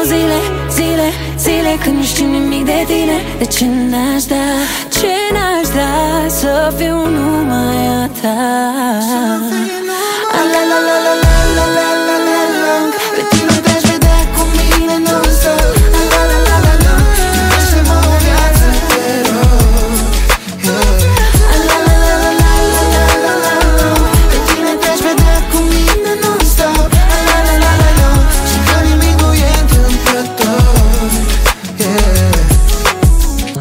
zile, zile, zile când nu știu nimic de tine. De ce n-aș da, ce n-aș da să fiu numai